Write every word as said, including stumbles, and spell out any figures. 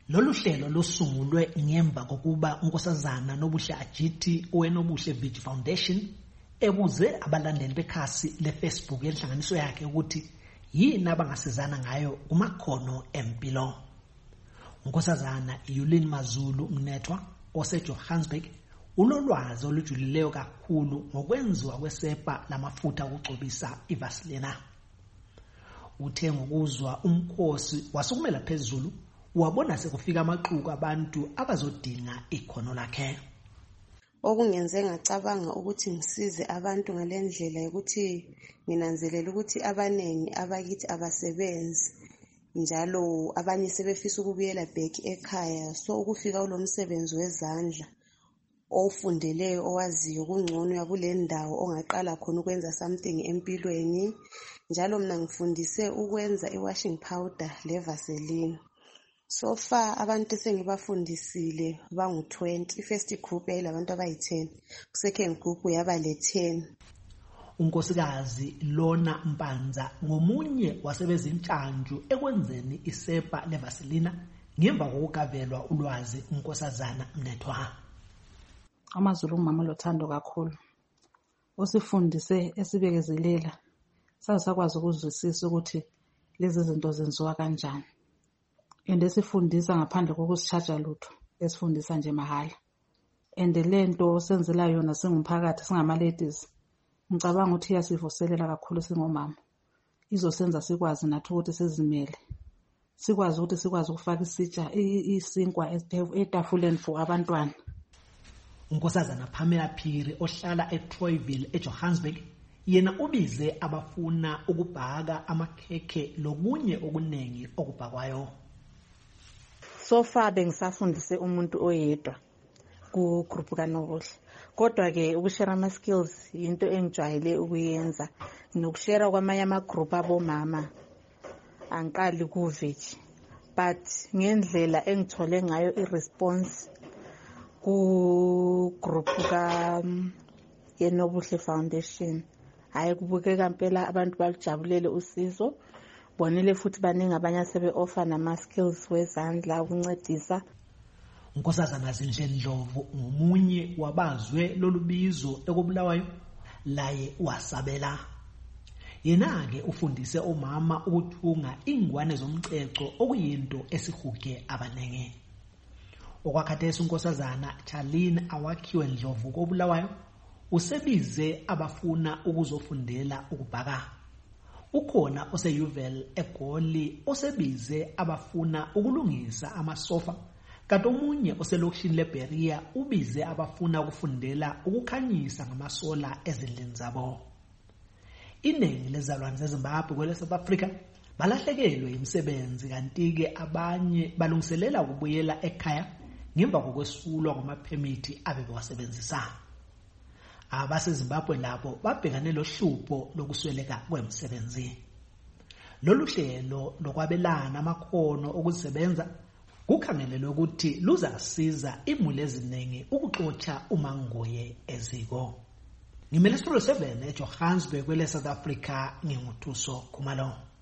Lolu hlelo lusungulwe ngemva kokuba uNkosazana Nobuhle Ajithi oweNobuhle Village Foundation ebuze abalandeli bekhasi leFacebook yenhlanganiso yakhe ukuthi yini abangasizana ngayo kumakhono empilo. uNkosazana Yulin Mazulu Mnethwa oseJohannesburg ulolwazi olujulileyo kakhulu ngokwenziwa kwesepa lamafutha okugcobisa iVaseline. Uthe ngokuzwa umkhosi wasukumela phezulu wabona sekufika amaxuku abantu abazodinga ikhono lakhe. Okungenze ngacabanga ukuthi ngisize abantu ngalendlela ukuthi nginanzelela ukuthi abanengi abakithi abasebenzi njalo abanye sebefisa ukubuyela back ekhaya, so ukufika kulomsebenzi wezandla ofundeleyo owaziyo kungcono yakule ndawo ongaqala khona ukwenza something empilweni. Njalo mina ngifundise ukwenza iwashing powder leVaseline. So far abantu sengibafundisile bangu twenty. First group yayilabantu abayi ten, second group yaba le ten. uNkosikazi Lona Mpanza ngomunye wasebezintshantshu ekwenzeni isepa leVaseline ngemva kokugavelwa ulwazi uNkosazana Mnethwa. AmaZulu umama lothando kakhulu. Usifundise esibekezelela saze sakwazi ukuzwisisa ukuthi lezi zinto zenziwa kanjani. And esifundisa ngaphandle kokusicharge lutho, esifundisa nje mahala. And lento senzela yona singumphakathi singama ladies. Ngicabanga ukuthi iyasivuselela kakhulu singomama. Izosenza sikwazi nathi ukuthi sizimele. Sikwazi ukuthi sikwazi ukufaka isitsha isinkwa etafuleni for abantwana. uNkosazana Pamela Phiri ohlala eTroyville eJohannesburg yena ubize abafuna ukubhaka amakhekhe lokunye okunengi okubhakwayo. So far bengisafundise umuntu oyedwa ku group kaNobuhle. Kodwa ke ukushare ama skills into engijwayele ukuyenza nokushare kwamanye ama group abomama. Angiqali ku village but ngendlela engithole ngayo iresponse ku group ka yeNobuhle Foundation hayi kubukeka impela abantu balijabulele usizo. Bonile futhi baningi abanye asebe offer nama skills wezandla ukuncedisa. uNkosazana Zindlendlovu ngomunye wabazwe lolubizo ekubulawayo laye wasabela. Yena ke ufundise omama ukuthunga ingwane zomceco okuyinto esihuge abanenge. Okwakhathesi uNkosazana Charlene Awakhiwe Ndlovu kobulawayo usebize abafuna ukuzofundela ukubhaka. Ukhona oseYuvel eGoli osebize abafuna ukulungisa amasofa, kanti omunye oselokishini leBeria ubize abafuna ukufundela ukukhanyisa ngamasola ezindlini zabo. Iningi lezalwane zeZimbabwe kwele South Africa balahlekelwe imisebenzi kanti ke abanye balungiselela ukubuyela ekhaya ngemva kokwesulwa kwamaphemithi abebewasebenzisa. AbaseZimbabwe labo babhekane lohlupho lokusweleka kwemisebenzi. Lolu hlelo lokwabelana amakhono okusebenza kukhangelelwe ukuthi luzasiza imuli eziningi ukuxotsha umangoye eziko. Ngimele Studio seven eJohannesburg kwele South Africa nginguthuso Khumalo.